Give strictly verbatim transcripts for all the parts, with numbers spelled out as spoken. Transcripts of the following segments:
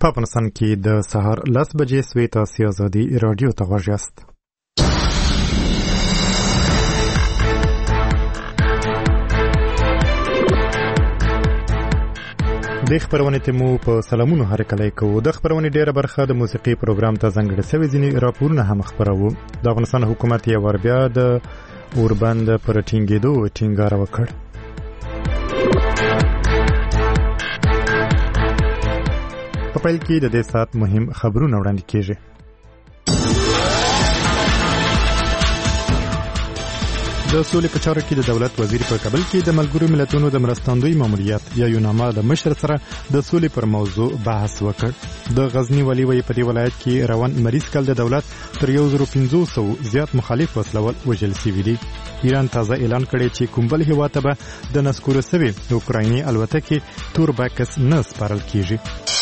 په افغانستان کې د سهار لس بجې سوی تاسې ازادي راډیو ته غوږ یاست. د خبرونې ته مو په سلامونو هرکلی کوو. د خبرونې ډیره برخه د موسیقي پروګرام ته ځانګړې شوې ځینې راپورونه هم خپروو. د افغانستان حکومت یې ور بیا د اوربند پر ټینګېدو ټینګار وکړ. په پیل کې د دې ساعت مهم خبرونه وړاندې کیږي. د سولې په چارو کې د دولت وزیر په کابل کې د ملګرو ملتونو د مرستندوی ماموریت یا یوناما د مشر سره د سولې پر موضوع بحث وکړ. د غزنی ولی وی په دې ولایت کې روان مریض کال د دولت تر یو زره پنځه سوه زیات مخالف وسلوال وژل شوي دي. ایران تازه اعلان کړی چې کوم بل هیواد ته به د نسکورې شوې اوکرایني الوتکې تور باکس نه سپارل کیږي.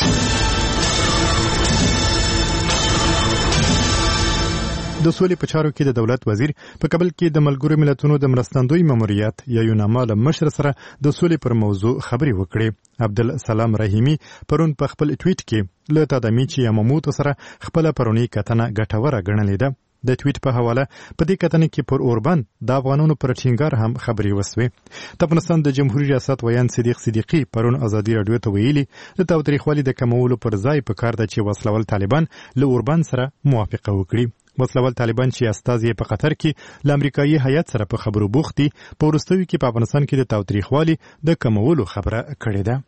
د سولې په چارو کې د دولت وزیر په کابل کې د ملګرو ملتونو د مرستندوی ماموریت یا یوناما له مشر سره د سولې پر موضوع خبرې وکړې. عبدالسلام رحیمی پرون په خپل ټویټ کې له تادامیچی یاماموتو سره خپل پرونی کتنه ګټوره ګڼلې ده. د ټویټ په حواله په دې کتنه کې پر اوربند د افغانانو پر ټینګار هم خبرې وسوې. د افغانستان د جمهوریت ریاست ویان صدیق صدیقی پرون ازادي راډیو ته ویلي د تاوتریخوالي د کمولو پر ځای په کار ده چې وسلوال طالبان له اوربند سره موافقه وکړي. وسلوال طالبان چې استازي په قطر کې له امریکایي هیئت سره په خبرو بوخت دي په وروستیو کې په افغانستان کې د تاوتریخوالي د کمولو خبره کړې ده.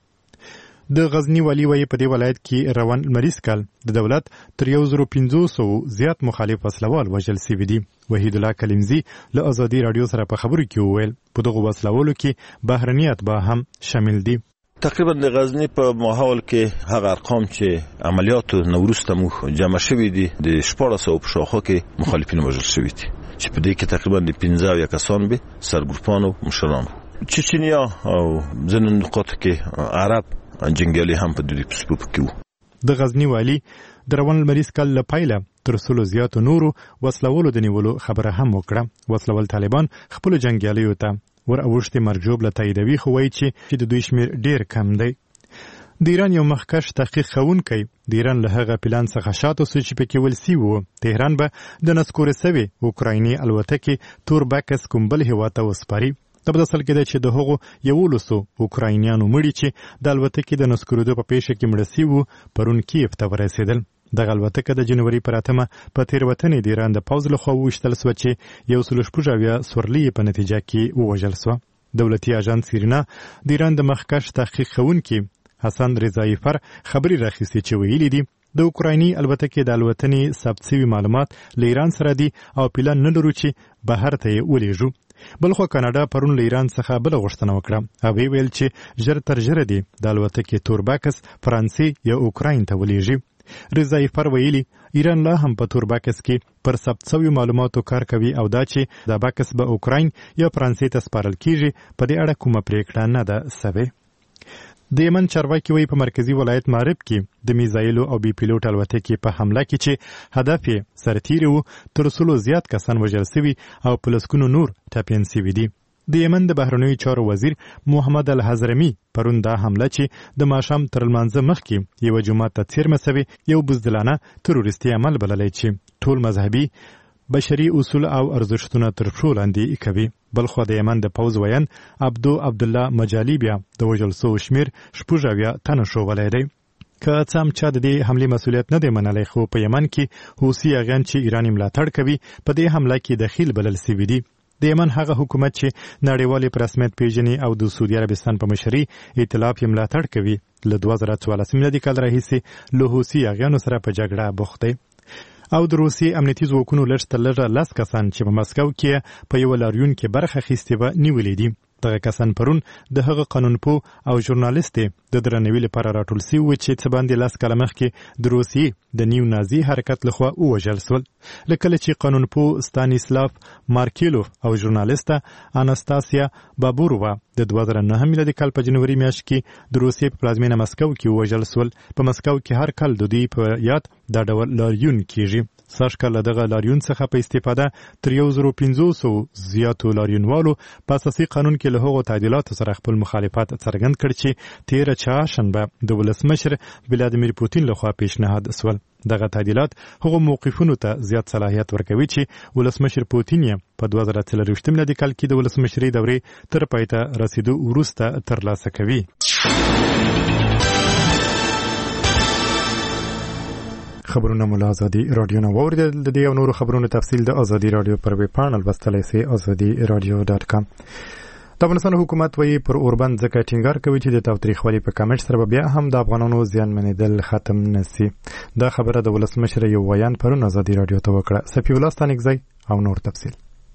د غزنی ولی وی په دې ولایت کې روان مریض کال د دولت تر یو زره پنځه سوه زیات مخالف وسلوال وژل شوي دي. وحید الله کلیمزی له ازادي راډیو سره په خبرو کې وویل په دغو وسلوالو کې بهرني اتباع هم شامل دي. تقریبا د غزنی په ماحول کې هغه ارقام چې عملیاتو نوروسته مو جمع شوي دي د شپږ سوه په شاوخوا کې مخالفین وژل شوي دي چې په دې کې تقریبا د پنځه اویا کسان به سرګروپانو مشران چچنیا او ځینو نقاطو کې عرب جنګیالي هم په دې پسپوپ کې وو. د غزنی والی د روان مریض کال له پیله تر سلو زیاتو نورو وسلوالو د نیولو خبره هم وکړه. وسلوال طالبان خپل جنګیالیو ته ور اوښتې مرجوب له تاییدوي خو وایي چې د دوی شمیر ډیر کم دی. د ایران یو مخکښ تحقیق کوونکی د ایران له هغه پلان څخه شاته سو چې پکې ول سی وو تهران به د نسکورې شوې اوکرایني الوتکې تور باکس کوم بل هیواد ته وسپاري. د بدسل کې ده چې د هغو یولسو اوکراینیانو مړي چې د الوتکې د نسکورېدو په پیښه کې مړه شوي وو پرون کیف ته ورسېدل. دغه الوتکه د جنوري پر اتمه په تېروتنې د ایران د پوځ لخوا وویشتل سوه چې یو سل شپږ اویا سورلي په نتیجه کې ووژل سوه. دولتي اژانس سیرینا د ایران د مخکښ تحقیق کوونکي حسن رضایي فر خبري راخیستې چې ویلي دي د اوکرایني الوتکې د الوتنې ثبت شوي معلومات له ایران سره دي او پلان نه لرو چې بهر ته یې ولیږو. بلخو کاناډا پرون له ایران څخه بله غوښتنه وکړه او ویل چې ژر تر ژره دي د الوتکې تور باکس فرانسې یا اوکراین ته ولیږي. رضایي فر ویلي ایران لا هم په تور باکس کې پر ثبت شویو معلوماتو کار کوي او دا چې دا باکس به اوکراین یا فرانسې ته سپارل کیږي په دې اړه کومه پریکړه نه ده سوې. د یمن چارواکي وایي په مرکزي ولایت معرب کې د میزایلو او بي پیلوټ الوتکې په حمله کې چې هدف یې سرتیري وو تر سلو زیات کسان وژل شوي او په لسګونو نور ټپیان شوي دي. د یمن د بهرنیو چارو وزیر محمد الحضرمي پرون دا حمله چې د ماښام تر لمانځه مخکې یوه جومات ته څیرمه شوې یو بزدلانه تروریستي عمل بللی چې ټول مذهبي بشري اصول او ارزښتونه تر پښو لاندې کوي. بلخو د یمن د پوځ ویان عبدو عبدالله مجالي بیا د وژل شوو شمیر شپږ اویا تنه ښوولی دی. که څه هم چا د دې حملې مسؤلیت نه دی منلی خو په یمن کې حوثي اغیان چې ایران یې ملاتړ کوي په دې حمله کې دخیل بلل شوي دي. د یمن هغه حکومت چې نړیوالې په رسمیت پیژني او د سعودي عربستان په مشرۍ ائتلاف یې ملاتړ کوي له دوه زره څوارلسم میلادي کال راهیسې له حوثي اغیانو سره په جګړه بوخت دی. او د روسیې امنیتي ځواکونو لږ تر لږه لس کسان چې په مسکو کې په یوه لاریون کې برخه اخیستې وه نیولي دي. دغه کسان پرون د هغه قانونپوه او ژورنالیستې د درناوي لپاره راټول سوي وو چې څه باندې لس کاله مخکې د روسیې د نیو نازي حرکت لخوا ووژل سول. له کله چې قانونپوه ستانیسلاف مارکیلوف او ژورنالیسته اناستاسیا بابورووا د دوه زره نهم میلادي کال په جنوري میاشت کې د روسیې په پلازمینه مسکو کې ووژل سول. په مسکو کې هر کال د دوی په یاد دا ډول لاریون کیږي. سږکال له دغه لاریون څخه په استفاده تر یو زر پنځوس زیاتو لاریونوالو په اساسي قانون کې له هغو تعدیلاتو سره خپل مخالفت څرګند کړ چې تیره چهارشنبه د ولسمشر ولادیمیر پوتین لخوا پیشنهاد شول. دغه تعدیلات هغو موقفونو ته زیات صلاحیت ورکوي چې ولسمشر پوتین په دوه زره څلوېښت میلادي کال کې د ولسمشرۍ دورې تر پای ته رسیدو وروسته ترلاسه کوي. خبرونه مو له ازادي رادیو نه واوریدل. د دې او نورو خبرونو تفصیل د ازادي رادیو پر ویب پاڼه لوستلی سئ ازادي رادیو ډاټ کام. د افغانستان حکومت وایي پر اوربند ځکه ټینګار کوي چې د تاوتریخوالي په کمښت سره بیا هم د افغانانو زیانمنېدل ختم نشي. دا خبره د ولسمشر یو ویان پرون ازادي رادیو ته وکړه. صفي الله ستانکزی او نور تفصیل.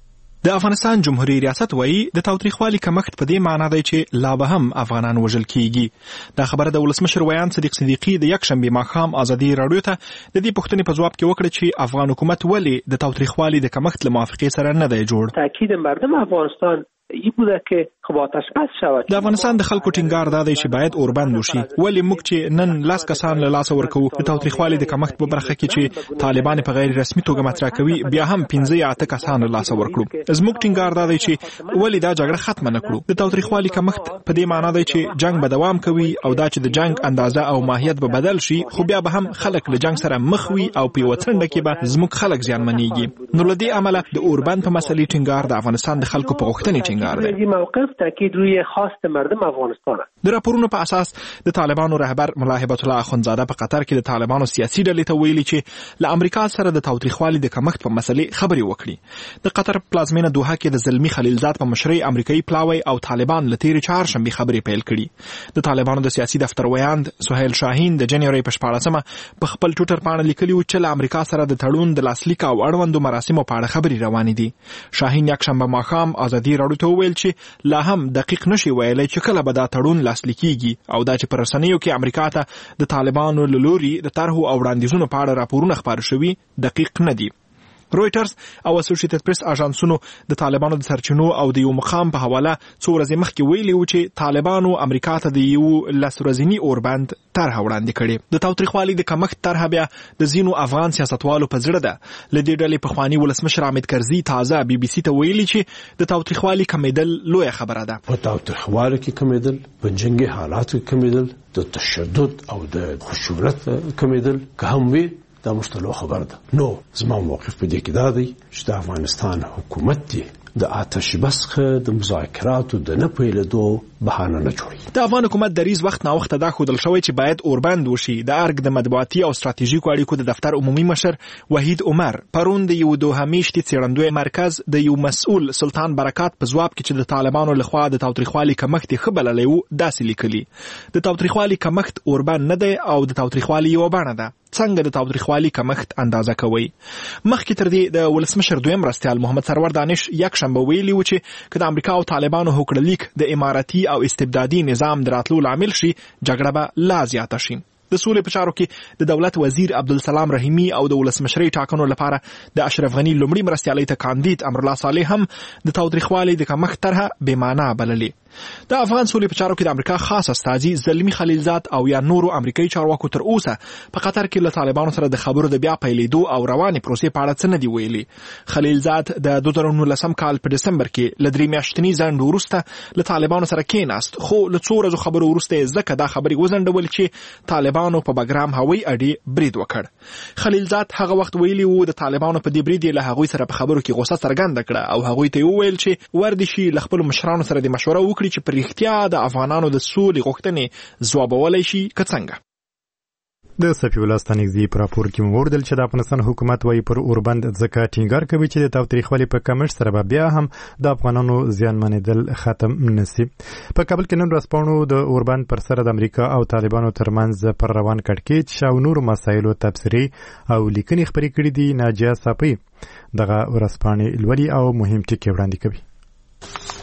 د افغانستان جمهوریت ریاست وایي د تاوتریخوالي کمښت په دې معنی دی چې لا به هم افغانان وژل کیږي. دا خبره د ولسمشر ویان صدیق صدیقي د یکشنبه ماښام ازادي رادیو ته د دې پوښتنې په جواب کې وکړه چې افغان حکومت ولې د تاوتریخوالي د کمښت له موافقې سره نه دی جوړ. تاکید مردم افغانستان ای بوده که خب آتش بس شود. د افغانستان د خلکو ټینګار دا دی چې باید اوربند وشي. ولې موږ چې نن لاس کسان له لاسه ورکو د تاوتریخوالي د کمښت په برخه کې چې طالبان په غیر رسمي توګه مطرح کوي بیا هم پنځه یا اته کسان له لاسه ورکړو. زموږ ټینګار دا دی چې ولې دا جګړه ختم نه کړو. د تاوتریخوالي کمښت په دې معنی دی چې جنگ به دوام کوي او دا چې د جنگ اندازه او ماهیت به بدل شي خو بیا به هم خلک له جنگ سره مخ وي او په یو څنډه کې به زموږ خلک زیانمنېږي. نو له دې امله د اوربند په مسلې ټینګار د افغانستان د خلکو په غوښتنې ټینګار دی. تاکید روی خواست مردم افغانستان است. د راپورونو په اساس د طالبانو رهبر ملا هبت الله اخوندزاده په قطر کې د طالبانو سیاسي ډلې ته ویلي چې له امریکا سره د تاوتریخوالي د کمښت په مسلې خبرې وکړي. د قطر پلازمینه دوحه کې د زلمی خلیلزاد په مشرۍ امریکایي پلاوی او طالبان له تیرې چهارشنبې خبرې پیل کړي. د طالبانو د سیاسي دفتر ویاند سهیل شاهین د جنوري په شپاړسمه په خپل ټوټر باندې لیکلي و چې له امریکا سره د تړون د لاسلیک او اړوندو مراسمو په اړه خبرې روانې دي. شاهین یکشنبه ماښام ازادي رادیو ته وویل چې لا هم دقیق نشي ویلای چې کله به دا تړون لاسلیک کیږي او دا چې پر رسنیو کې امریکا ته د طالبانو له لوري د طرحو او وړاندیزونو په اړه راپورونه خپاره شوي دقیق نه دي. رويټرز او اسوسییټډ پریس اژانسونو د طالبانو د سرچینو او د یو مقام په حواله څو ورځې مخکې ویلي و چې طالبانو امریکا ته د یو لسورزینی اوربند طرح وړاندې کړي. د تاوتریخوالي د کمښت طرح بیا د ځینو افغان سیاستوالو په زړه ده. ل دې ډلې په خواني ولسمشر حامد کرزي تازه بي بي سي ته ویلي چې د تاوتریخوالي کمیدل لوی خبره ده. په تاوتریخوالي کې کمیدل، په جنگي حالاتو کې کمیدل، د تشدد او د خشونت کمیدل که هم وي دا مشتلو خبر ده. نو زما موقف په دې کې دا دی چې د افغانستان حکومت دی د آتش بسخه د مذاکراتو د نه پیلېدو بهانه نه جوړي. د افغان حکومت دریځ وخت نا وخت دا ښودل شوی چې باید اوربند وشي. د ارګ د مطبوعاتي او ستراتیژیکو اړیکو د دفتر عمومي مشر وحید عمر پرون د یو دوه میاشتې څېړندوی مرکز د یو مسؤل سلطان برکات په ځواب کې چې د طالبانو لخوا د تاوتریخوالي کمښت ښه بللی و داسې لیکلي. د تاوتریخوالي کمښت اوربند نه دی او د تاوتریخوالي یوه بڼه ده. څنګه د تاوتریخوالي کمښت اندازه کوي؟ مخکې تر دې د ولسمشر دویم مرستیال محمد سرور دانش یکشنبه ویلي و چې که د امریکا او طالبانو هوکړلیک د اماراتي او استبدادي نظام د راتلو لامل شي جګړه به لا زیاته شي. د سولې په چارو کې د دولت وزیر عبدالسلام رحیمي او د ولسمشرۍ ټاکنو لپاره د اشرف غني لومړي مرستیالۍ ته کاندید امرالله صالح هم د تاوتریخوالي د کمښت طرحه بې معنا بللې. د افغان سولې په چارو کې د امریکا خاص استازي زلمی خلیلزاد او یا نورو امریکایي چارواکو تر اوسه په قطر کې له طالبانو سره د خبرو د بیا پیلېدو او روانې پروسې په اړه څه نه دي ویلي. خلیلزاد د دوه زره نولسم کال په ډسمبر کې له درې میاشتني ځنډ وروسته له طالبانو سره کېناست خو له څو ورځو خبرو وروسته یې ځکه دا خبرې وځنډول چې طالبانو په بګرام هوایي اډې برید وکړ. خلیلزاد هغه وخت ویلي و د طالبانو په دې برید یې له هغوی سره په خبرو کې غوسه څرګنده کړه او هغوی ته یې وویل چې ور دې شي له خپلو مشرانو سره د مشوره وکړي چې په رښتیا د افغانانو د سولې غوښتنې ځوابولی شي که څنګه. د صفي الله ستانکزي په راپور کې مو وردل چې د افغانستان حکومت وایي پر اوربند ځکه ټینګار کوي چې د تاوتریخوالي په کمښت سره به بیا هم د افغانانو زیانمنېدل ختم نشي. په کابل کې نن ورځپاڼو د اوربند پر سر د امریکا او طالبانو ترمنځ پر روان کړکېچ او نورو مسایلو تبصرې او لیکنې خپرې کړي دي. ناجیه صافی دغه ورځپاڼې لولي او مهم ټکي وړاندې کوي.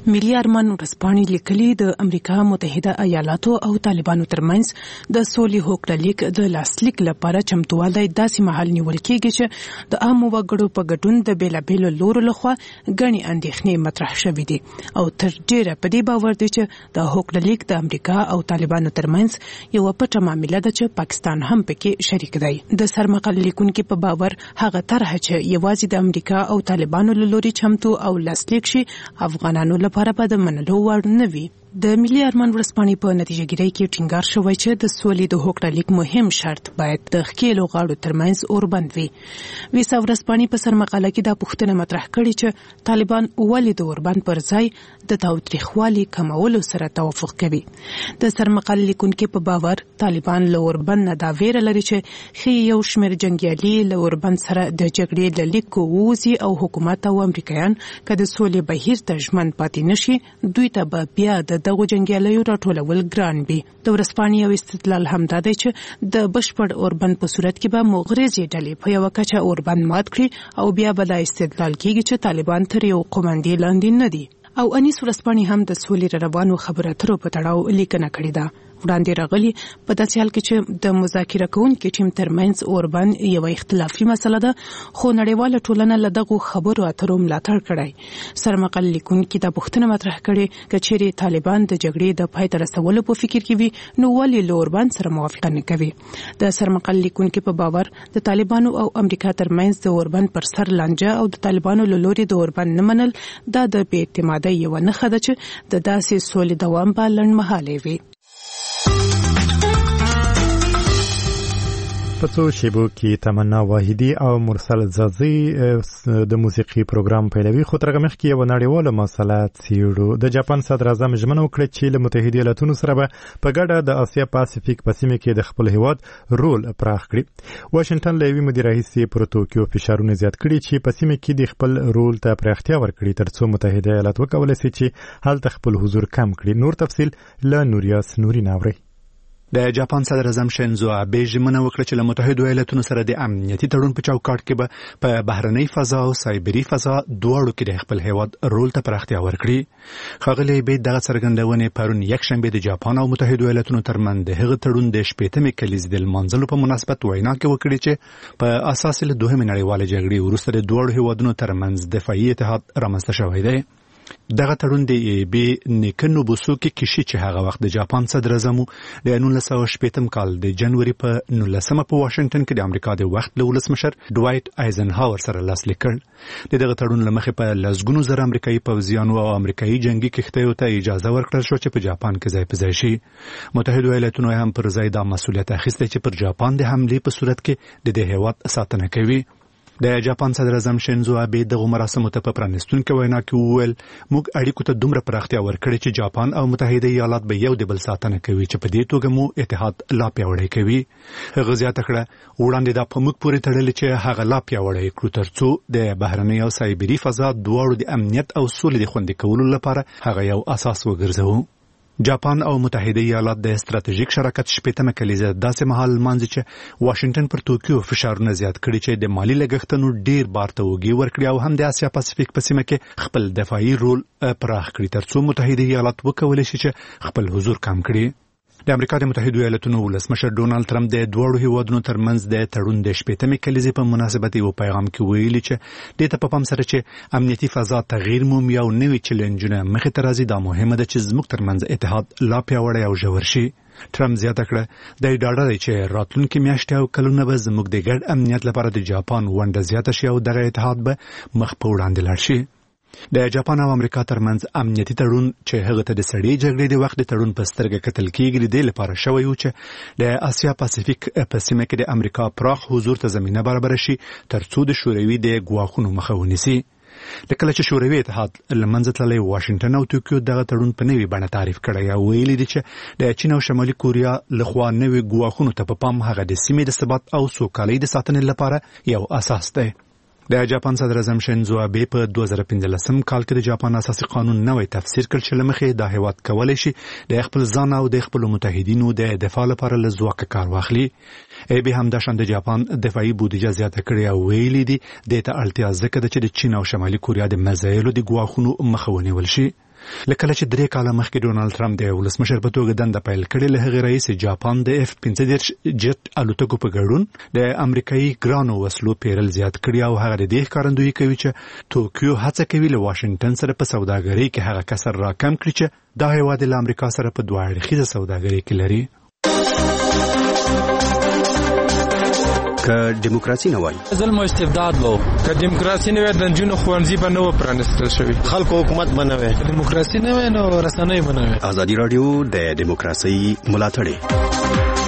ملي ارمان ورځپاڼې لیکلي د امریکا متحده ایالاتو او طالبانو ترمنځ د سولې هوکړه لیک د لاسلیک لپاره چمتووالی داسې مهال نیول کېږي چې د عامو وګړو په ګډون د بېلابېلو لورو لخوا ګڼې اندېښنې مطرح شوې دي او تر ډېره په دې باور دي چې د هوکړه لیک د امریکا او طالبانو ترمنځ یوه پټه معامله ده چې پاکستان هم پکې شریک دی. د سرمقال لیکونکي په باور هغه طرحه چې یوازې د امریکا او طالبانو له لوري چمتو او لاسلیک شي افغانانو لپاره به د منلو وړ نه وي. د ملي ارمان ورځپاڼې په نتیجه ګیرۍ کې ټینګار شوی چې د سولې د هوکړه لیک مهم شرط باید د ښکېلو غاړو ترمنځ اوربند وي. ویسا ورځپاڼې په سرمقاله کې دا پوښتنه مطرح کړې چې طالبان ولې د اوربند پر ځای د تاوتریخوالي کمولو سره توافق کوي. د سرمقال لیکونکي په باور طالبان له اوربند نه دا ویره لري چې ښایي یو شمېر جنګیالي له اوربند سره د جګړې له لیکو ووځي او حکومت او امریکایان که د سولې بهیر ته ژمن پاتې نشي دوی ته به بیا د دغو جنګیالیو راټولول ګران وي. د ورځپاڼې یو استدلال هم دا دی چې د بشپړ اوربند په صورت کې به مغرضې ډلې په یوه کچه اوربند مات کړي او بیا به دا استدلال کېږي چې طالبان تر یو قومندې لاندې نه دي. او انیس ورځپاڼې هم د سولې روانو خبرو اترو په تړاو لیکنه کړې ده. وړاندې راغلي په داسې حال کې چې د مذاکره کوونکي ټیم ترمنځ اوربند یوه اختلافي مسله ده خو نړیواله ټولنه له دغو خبرو اترو ملاتړ کړی. سرمقال لیکونکي دا پوښتنه مطرح کړې که چیرې طالبان د جګړې د پای ته رسولو په فکر کې وي نو ولې له اوربند سره موافقه نه کوي. د سرمقال لیکونکي په باور د طالبانو او امریکا ترمنځ د اوربند پر سر لانجه او د طالبانو له لوري د اوربند نه منل دا د بې اعتمادۍ یوه نښه ده چې د داسې سولې دوام به لنډمهالی وي. په څو شیبو کې تمنا واحدي او مرسل زازي د موسیقي پروګرام پیلوي خو ترغه مخکې یو نړیواله مسله څیړو. د جاپان صدر اعظم ژمنه وکړه چې له متحده ایالاتونو سره به په ګډه د اسیا پاسفیک په سیمه کې د خپل هیواد رول پراخ کړي. واشنگټن له یوې مدیر رئیس پر توکیو فشارونه زیات کړي چې په سیمه کې د خپل رول ته پراختیا ورکړي ترڅو متحده ایالات وکولای شي چې هلته خپل حضور کم کړي. نور تفصیل له نوریاس نوري ناوري. د جاپان صدر اعظم شینزو آبه ژمنه وکړه چې له متحده ایالاتونو سره د امنیتي تړون په چوکاټ کې به په بهرنۍ فضا او سایبري فضا دواړو کې د خپل هیواد رول ته پراختیا ورکړي. ښاغلی آبه دغه څرګندونې پرون یکشنبه د جاپان او متحده ایالاتونو ترمنځ د هغه تړون د شپېتمې کلیزې د لمانځلو په مناسبت وینا کې وکړي چې په اساس له دوهمې نړیوالې جګړې وروسته د دواړو هیوادونو ترمنځ دفاعي اتحاد رامنځته شوی دی. دغه تړون د ایبي نیکنو بوسوکی کشي چې هغه وخت د جاپان صدر اعظم د نولس سوه شپېتم کال د جنوري په نولسمه په واشنگټن کې د امریکا د وخت له ولسمشر ډوایټ آیزنهاور سره لاسلیک کړ. د دغه تړون له مخې په لسګونو زره امریکایي پوځیانو او امریکایي جنگي کښتیو ته اجازه ورکړل شو چې په جاپان کې ځای په ځای شي. متحده ایالاتونو هم پر ځای دا مسؤلیت اخیستی چې پر جاپان د حملې په صورت کې د دې هیواد ساتنه کوي. د جاپان صدر اعظم شینزو آبه دغه مراسمو ته په پرانستونکو وینا کې وویل موږ اړیکو ته دومره پراختیا ورکړې چې جاپان او متحده ایالات به یو د بل ساتنه کوي چې په دې توګه مو اتحاد لا پیاوړی کوي. هغه زیاته کړه وړاندې دا په موږ پورې تړلې چې هغه لا پیاوړی کړو ترڅو د بهرنۍ او سایبري فضا دواړو د امنیت او سولې د خوندي کولو لپاره هغه یو اساس وګرځوو. جاپان او متحده ایالات د استراتیژیک شراکت شپېتمه کلیزه داسې مهال لمانځي چې واشنگټن پر توکیو فشارونه زیات کړي چې د مالی لګښتونو ډیر بار ته وګي ورکړي او هم د اسیا پاسفیک په سیمه کې خپل دفاعي رول پراخ کړي ترڅو متحده ایالات وکولای شي چې خپل حضور کم کړي. د امریکا د متحده ایالاتونو ولسمشر ډونالد ټرمپ د دوړو هیوادونو ترمنځ د تړون د شپېتمې کلیزې په مناسبت یو پیغام کې ویلي چې د ته په پام سره چې امنیتي فضا تغییر مومي او نوي چیلنجونه مخې ته راځي دا مهمه ده چې زموږ ترمنځ اتحاد لا پیاوړی او ژور شي. ټرمپ زیاته کړه د ډاډه دی چې راتلونکي میاشتې او کلونه به زموږ د ګډ امنیت لپاره د جاپان ونډه زیاته شي او دغه اتحاد به مخ په وړاندې لاړ شي. د جاپان او امریکا ترمنځ امنیتي تړون چې هغه ته د سړې جګړې د وخت د تړون په سترګه کتل کېږي د لپاره شوی و چې د اسیا پاسفیک په سیمه کې د امریکا پراخ حضور ته زمینه برابر شي ترڅو د شوروي د ګواښونو مخه ونیسي. لکه چې شوروي اتحاد لمنځه تللی واشنگټن او توکیو دغه تړون په نوې بڼه تعریف کړی او ویلي دي چې د چین او شمالي کوریا لخوا نوې ګواښونو ته په پام هغه د سیمې د ثبات او سوکالۍ د ساتنې لپاره یو اساس دی. د جاپان صدر اعظم شینزو آبه په دوه زره پنځلسم کال کې د جاپان اساسي قانون نوی تفسیر کړ چې لمخې د هیواد کولای شي د خپل ځان او د خپل متحدینو د دفاع لپاره له ځواک کار واخلي. آبه هم د شان د جاپان دفاعي بودیجه زیاته کړې او ویلي دي د ته اړتیا ځکه چې د چین او شمالي کوریا د مزایلو د ګواښونو مخه ونیول شي. لکه چې درې کاله مخکې ډونالد ټرمپ د ولسمشر په توګه دنده پیل کړې، له هغې رئیس جاپان د اف پنځه دېرش جټ الوتکو په ګډون د امریکایي ګرانو وسلو پیرل زیات کړي او هغه د دې ښکارندویي کوي چې توکیو هڅه کوي له واشنگټن سره په سوداګرۍ کې هغه کسر راکم کړي چې دا هیواد له امریکا سره په دوه اړخیزه سوداګرۍ کې لري. که دیموکراسي نه وای ظلم او استبداد وو، که دیموکراسي نه وای د جنونو خوانځي به نه و پرانستل شوی، خلکو حکومت بنوي، دیموکراسي نه وای نو رسنۍ بنوي. ازادي رادیو د دیموکراسي ملاتړ